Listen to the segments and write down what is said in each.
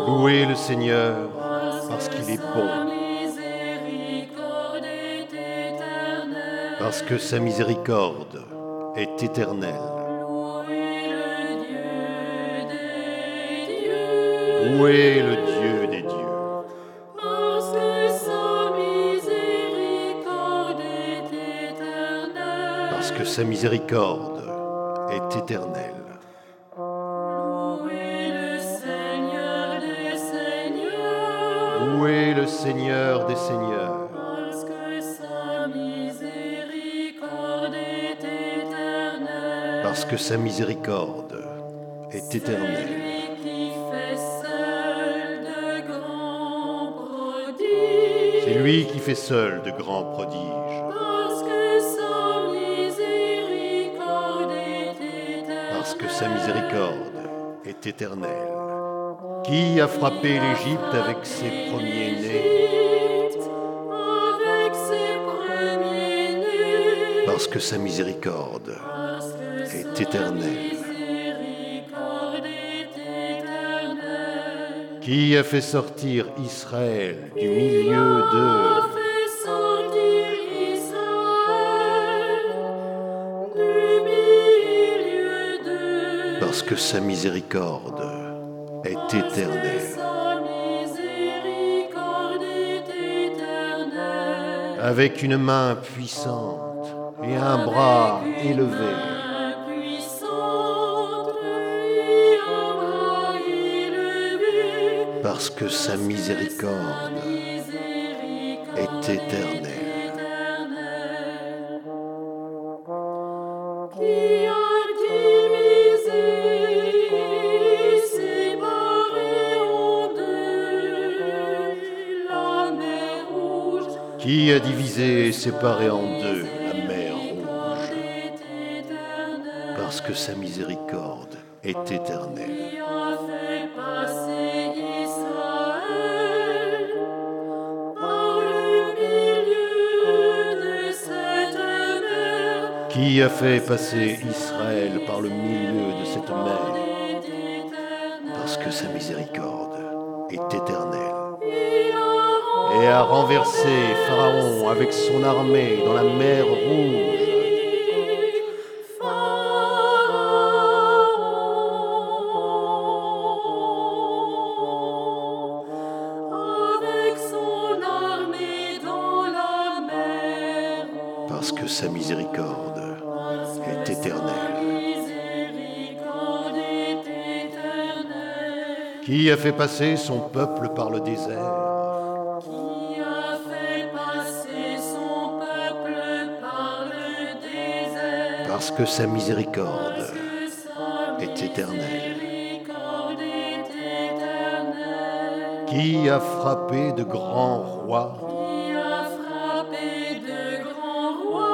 Louez le Seigneur, parce qu'il est bon, parce que sa miséricorde est éternelle. Louez le Dieu des dieux. Parce que sa miséricorde est éternelle. Parce que sa miséricorde est éternelle. Louez le Seigneur des Seigneurs. Louez le Seigneur des Seigneurs. Parce que sa miséricorde est éternelle. Parce que sa miséricorde est éternelle. C'est lui qui fait seul de C'est lui qui fait seul de grands prodiges. grands prodiges. Parce que sa miséricorde est éternelle. Parce que sa miséricorde est éternelle. Qui a frappé l'Égypte avec ses premiers-nés? Avec ses premiers-nés. Parce que sa miséricorde Parce que est sa éternelle. miséricorde est éternelle. Qui a fait sortir Israël du milieu A d'eux? fait sortir Israël du milieu d'eux. Parce que sa miséricorde est Parce que éternelle. sa miséricorde est éternelle. Avec une main puissante et un bras élevé. Puissante et un bras élevé. Parce que sa miséricorde est éternelle. Qui a divisé, séparé en deux la mer rouge. Qui a divisé et séparé en deux la mer rouge? Parce que sa miséricorde est éternelle. Qui a fait passer Israël par le milieu de cette mer. Qui a fait passer Israël par le milieu de cette mer? Parce que sa miséricorde est éternelle. Et a renversé Pharaon avec son armée dans la mer rouge. Avec son armée dans la mer. Parce que sa miséricorde est éternelle. Miséricorde est éternelle. Qui a fait passer son peuple par le désert? Qui a fait passer son peuple par le désert. Parce que sa miséricorde Parce que sa est éternelle. miséricorde est éternelle. Qui a frappé de grands rois? Qui a frappé de grands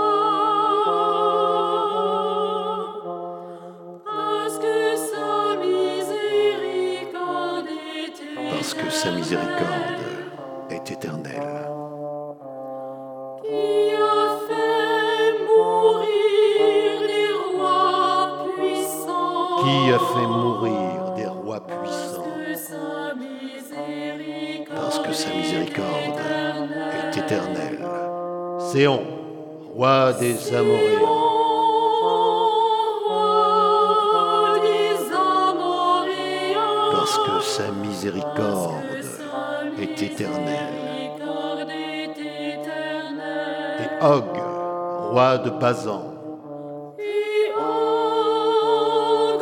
rois. Parce que sa miséricorde est éternelle. Parce que sa miséricorde est éternelle. Qui a fait mourir des rois puissants. Qui a fait mourir des rois puissants? Parce que sa miséricorde est éternelle. Séon, roi des Amoréens. Roi des Amoréens. Parce que sa miséricorde est éternelle. Et Og, roi de Basan. Et Og,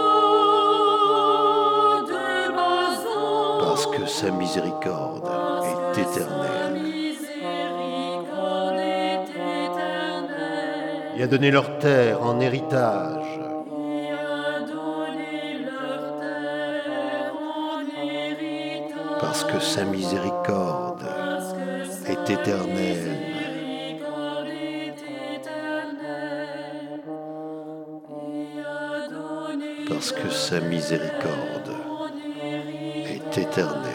roi de Basan. Parce que sa miséricorde est éternelle. Miséricorde est éternelle. Il a donné leur terre en héritage. Il a donné leur terre en héritage. Parce que sa miséricorde Parce que sa est éternelle. miséricorde est éternelle. Il a donné Parce que sa miséricorde en héritage. est éternelle.